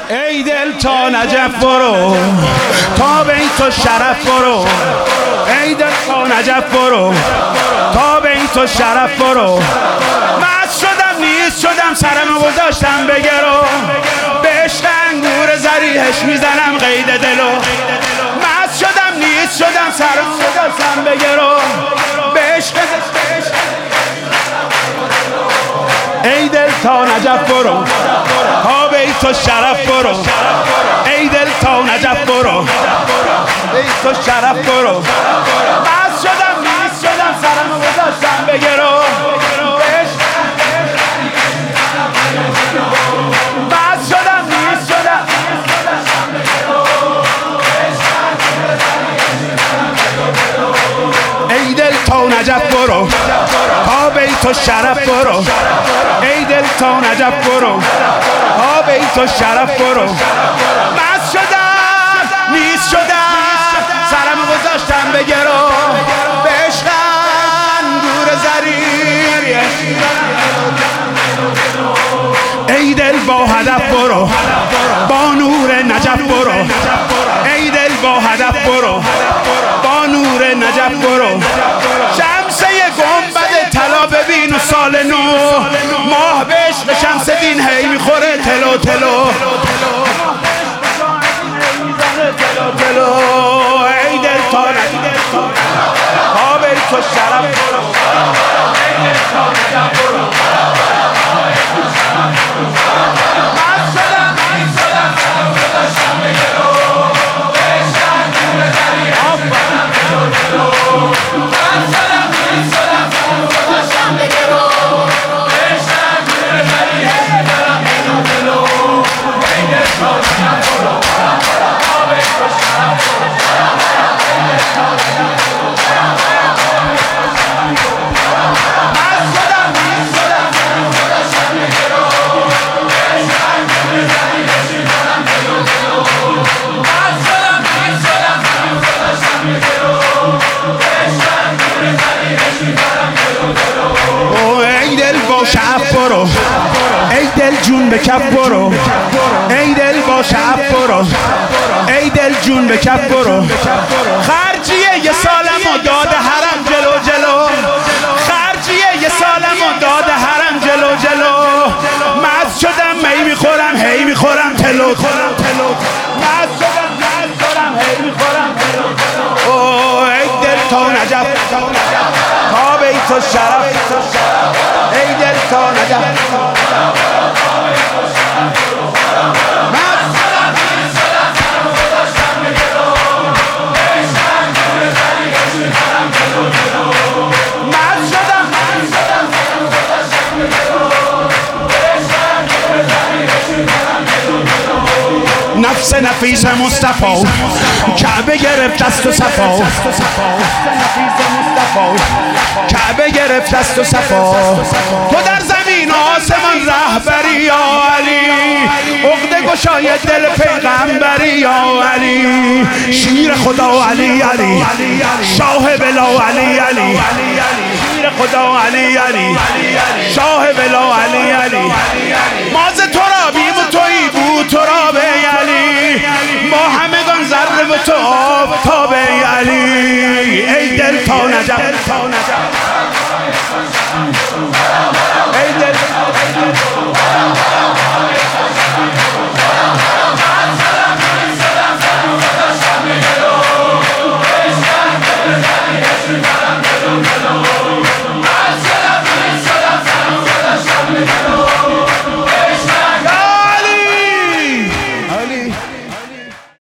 ای دل تا نجف برو، تا بیت و شرف برو. ای دل تا نجف برو، تا بیت و شرف برو. مست شدم نیست شدم سرمو گذاشتم بگرو، به عشق انگور زریحش میزنم قید دلو. مست شدم نیست شدم سرمو گذاشتم بگرو، به عشق. ای دل تا نجف برو، تا بیت و شرف برو. ای دل تا نجف برو، بیت و شرف برو. مست شدم نیست شدم سرمو گذاشتم بگرو، مست شدم نیست شدم. ای دل تا نجف برو، تا بیت و شرف برو. ای دل تا نجف برو، تا بیت و شرف برو. مست شدم نیست شدم سرمو گذاشتم بگرو، به عشق انگور زریر. ای دل با هدف برو، با نور نجف برو. ای دل با هدف برو، با نور نجف برو. شمسه گنبد طلا ببین و سال نو، ماه به عشق شمس دین هی میخوره تلو تلو. ای دل تا نجف تا بیت و شرف برو. ای دل تا نجف برو، مست شدم نیست شدم سرمو گذاشتم بگرو، به عشق انگور زریر. مست شدم نیست شدم سرمو گذاشتم بگرو، به عشق انگور زریر. ای دل تا نجف برو، تا بیت و شرف برو. ای دل تا نجف برو، مست شدم نیست شدم سرمو گذاشتم بگرو، به عشق انگور زریر. مست شدم نیست شدم سرمو گذاشتم بگرو، به عشق انگور زریر. ای دل با شعف برو، ای دل جون به کف برو. ای دل با شعف برو، ای دل جون به کف برو. خرجیه یه سالمو داده حرم جلو جلو، خرجیه یه سالمو داده حرم جلو جلو. مست شدم می میخورم هی میخورم تلو. مست شدم می میخورم هی میخورم تلو. ای دل تا نجف تا بیت و شرف. ای دل تا نجف نفس نفیس مصطفی کعبه گرفت دست و صفا. کعبه گرفت دست و صفا. تو در زمین و آسمان رهبری یا علی، عقده گشای دل پیغمبری یا علی. شیر خدا علی علی، شاه بلا علی علی. شیر خدا علی علی، شاه بلا علی علی. ما ز ترابیم و تویی بود تراب علی، ما همگان ذره و تو آفتاب علی. ای دل تا نجف